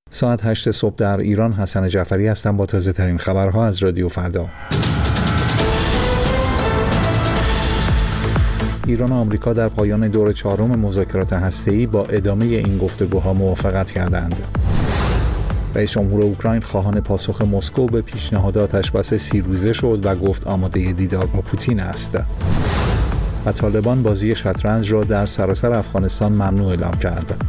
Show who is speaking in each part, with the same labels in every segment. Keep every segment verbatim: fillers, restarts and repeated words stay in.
Speaker 1: ساعت هشت صبح در ایران. حسن جعفری هستم با تازه ترین خبرها از رادیو فردا. ایران و آمریکا در پایان دور چهارم مذاکرات هسته‌ای با ادامه این گفتگوها موافقت کردند. رئیس جمهور اوکراین خواهان پاسخ مسکو به پیشنهاد آتشبس سی روزه شد و گفت آماده دیدار با پوتین است. و طالبان بازی شطرنج را در سراسر افغانستان ممنوع اعلام کرد.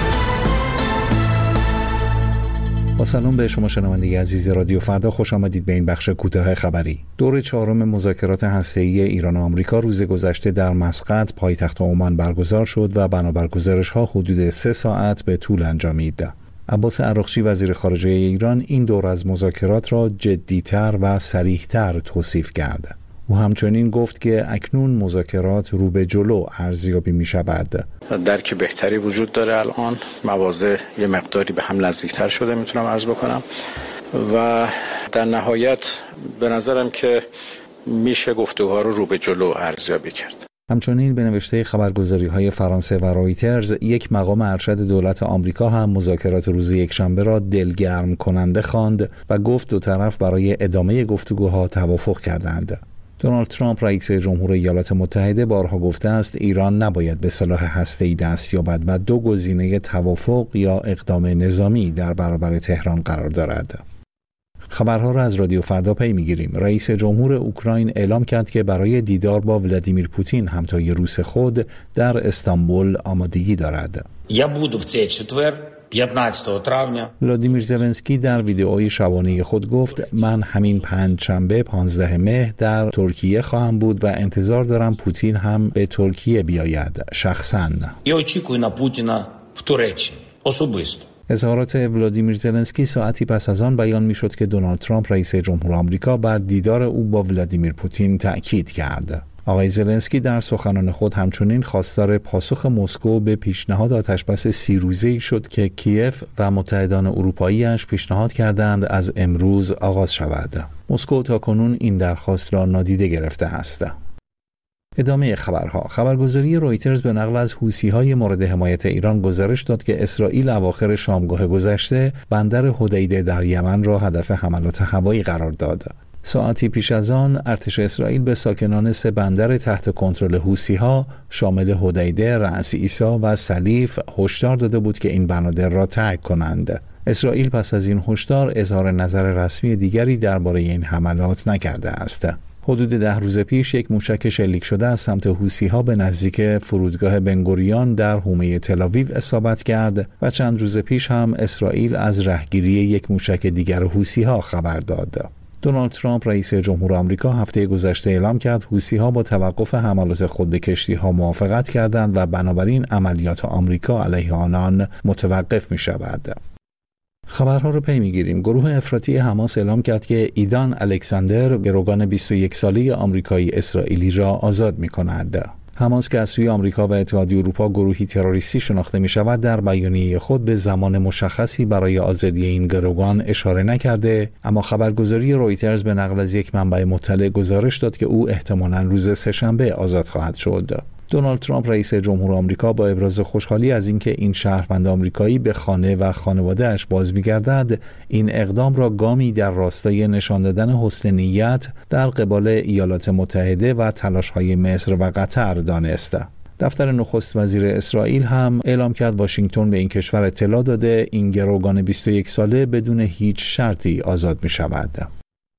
Speaker 1: با سلام به شما شنونده عزیز رادیو فردا، خوش آمدید به این بخش کوتاه خبری. دور چهارم مذاکرات هسته‌ای ایران و آمریکا روز گذشته در مسقط پایتخت عمان برگزار شد و بنابر گزارش‌ها حدود سه ساعت به طول انجامید. عباس عراقچی وزیر خارجه ایران این دور از مذاکرات را جدی‌تر و صریح‌تر توصیف کرد. او همچنین گفت که اکنون مذاکرات رو به جلو ارزیابی می شود.
Speaker 2: درک بهتری وجود داره، الان مواضع یه مقداری به هم نزدیکتر شده میتونم عرض بکنم و در نهایت به نظرم که میشه گفتگوها رو رو به جلو ارزیابی کرد.
Speaker 1: همچنین به نوشته خبرگزاری‌های فرانسه و رایترز، یک مقام ارشد دولت آمریکا هم مذاکرات روز یکشنبه را دلگرم کننده خواند و گفت دو طرف برای ادامه گفتگوها توافق کردند. دونالد ترامپ رئیس جمهور ایالات متحده بارها گفته است ایران نباید به سلاح هسته‌ای دست یابد و دو گزینه توافق یا اقدام نظامی در برابر تهران قرار دارد. خبرها را از رادیو فردا پی می‌گیریم. رئیس جمهور اوکراین اعلام کرد که برای دیدار با ولادیمیر پوتین همتای روس خود در استانبول آمادگی دارد.
Speaker 3: Я буду в цей четвер پانزدهم تراویه.
Speaker 1: ولادیمیر زلنسکی در ویدئوی شبانه خود گفت من همین پنجشنبه پانزدهم مهر در ترکیه خواهم بود و انتظار دارم پوتین هم به ترکیه بیاید شخصاً.
Speaker 3: Я очікую на Путіна в Туреччині особисто.
Speaker 1: اظهارات ولادیمیر زلنسکی ساعتی پس از آن بیان می‌شد که دونالد ترامپ رئیس جمهور آمریکا بر دیدار او با ولادیمیر پوتین تأکید کرد. آقای زلنسکی در سخنان خود همچنین خواستار پاسخ مسکو به پیشنهاد آتشبس سی روزه‌ای شد که کیف و متحدان اروپایی‌اش پیشنهاد کردند از امروز آغاز شود. مسکو تاکنون این درخواست را نادیده گرفته است. ادامه خبرها. خبرگزاری رویترز به نقل از حوثی‌های مورد حمایت ایران گزارش داد که اسرائیل اواخر شامگاه گذشته بندر حدیده در یمن را هدف حملات هوایی قرار داد. ساعتی پیش از آن ارتش اسرائیل به ساکنان سه بندر تحت کنترل حوثی‌ها شامل حدیده، رأس عیسی و سلیف هشدار داده بود که این بنادر را ترک کنند. اسرائیل پس از این هشدار اظهار نظر رسمی دیگری درباره این حملات نکرده است. حدود ده روز پیش یک موشک شلیک شده از سمت حوثی‌ها به نزدیک فرودگاه بنگوریون در حومه تل‌آویو اصابت کرد و چند روز پیش هم اسرائیل از رهگیری یک موشک دیگر حوثی‌ها خبر داد. دونالد ترامپ رئیس جمهور آمریکا هفته گذشته اعلام کرد حوثی‌ها با توقف حملات خود به کشتی‌ها موافقت کردند و بنابراین عملیات آمریکا علیه آنان متوقف می‌شود. خبرها رو پی می‌گیریم. گروه افراطی حماس اعلام کرد که ایدان الکساندر گروگان بیست و یک ساله آمریکایی اسرائیلی را آزاد می‌کند. حماس که از سوی آمریکا و اتحادیه اروپا گروهی تروریستی شناخته می شود در بیانیه خود به زمان مشخصی برای آزادی این گروگان اشاره نکرده، اما خبرگزاری رویترز به نقل از یک منبع مطلع گزارش داد که او احتمالاً روز سه‌شنبه آزاد خواهد شد. دونالد ترامپ رئیس جمهور آمریکا با ابراز خوشحالی از اینکه این شهروند آمریکایی به خانه و خانواده‌اش باز می‌گردد، این اقدام را گامی در راستای نشان دادن حسن نیت در قبال ایالات متحده و تلاش‌های مصر و قطر دانست. دفتر نخست وزیر اسرائیل هم اعلام کرد واشنگتن به این کشور اطلاع داده این گروگان بیست و یک ساله بدون هیچ شرطی آزاد می‌شود.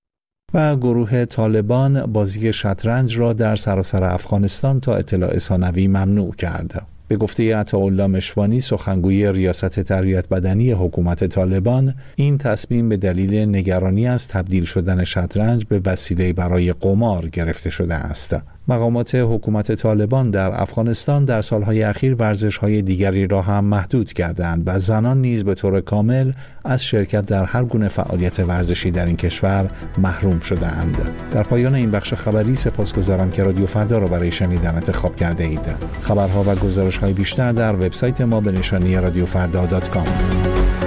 Speaker 1: و گروه طالبان بازی شطرنج را در سراسر افغانستان تا اطلاع ثانوی ممنوع کرد. به گفته عطاالله مشوانی سخنگوی ریاست تربیت بدنی حکومت طالبان، این تصمیم به دلیل نگرانی از تبدیل شدن شطرنج به وسیله برای قمار گرفته شده است. مقامات حکومت طالبان در افغانستان در سالهای اخیر ورزش‌های دیگری را هم محدود کردند و زنان نیز به طور کامل از شرکت در هر گونه فعالیت ورزشی در این کشور محروم شده‌اند. در پایان این بخش خبری سپاسگزارم که رادیو فردا را برای شنیدن انتخاب کرده اید. خبرها و گزارش‌های بیشتر در وبسایت ما به نشانی رادیو فردا دات کام.